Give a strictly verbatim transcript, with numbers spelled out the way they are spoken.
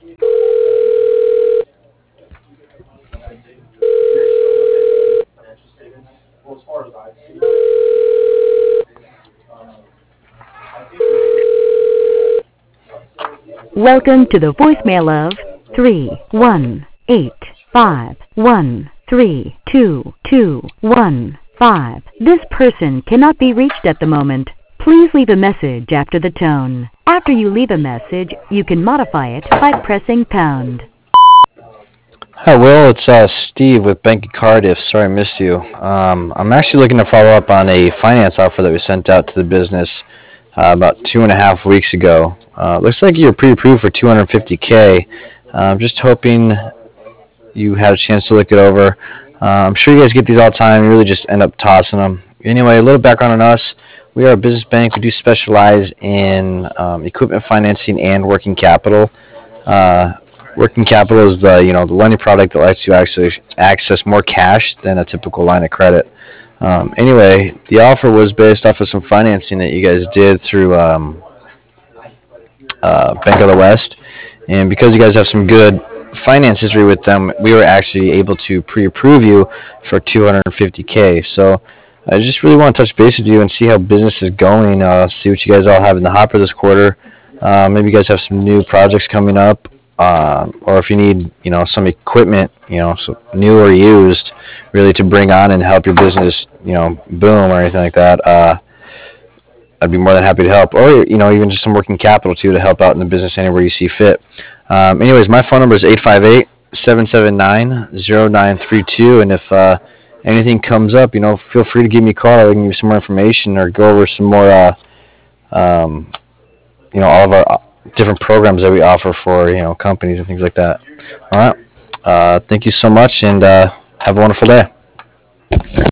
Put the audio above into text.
Welcome to the voicemail of three one eight five one three two two one five. This person cannot be reached at the moment. Please leave a message after the tone. After you leave a message, you can modify it by pressing pound. Hi, Will. It's uh, Steve with Bank of Cardiff. Sorry I missed you. Um, I'm actually looking to follow up on a finance offer that we sent out to the business uh, about two and a half weeks ago. Uh, looks like you're pre-approved for two hundred fifty K. I'm uh, just hoping you had a chance to look it over. Uh, I'm sure you guys get these all the time. You really just end up tossing them. Anyway, a little background on us. We are a business bank. We do specialize in um, equipment financing and working capital. Uh, working capital is the you know the lending product that lets you actually access more cash than a typical line of credit. Um, anyway, the offer was based off of some financing that you guys did through um, uh, Bank of the West, and because you guys have some good finance history with them, we were actually able to pre-approve you for two hundred fifty K. So I just really want to touch base with you and see how business is going. Uh, see what you guys all have in the hopper this quarter. Uh, maybe you guys have some new projects coming up, uh, or if you need, you know, some equipment, you know, so new or used, really to bring on and help your business, you know, boom or anything like that. Uh, I'd be more than happy to help, or you know, even just some working capital too to help out in the business anywhere you see fit. Um, anyways, my phone number is eight five eight, seven seven nine, zero nine three two, and if uh, anything comes up, you know, feel free to give me a call. I can give you some more information or go over some more, uh, um, you know, all of our different programs that we offer for, you know, companies and things like that. All right. Uh, thank you so much, and uh, have a wonderful day.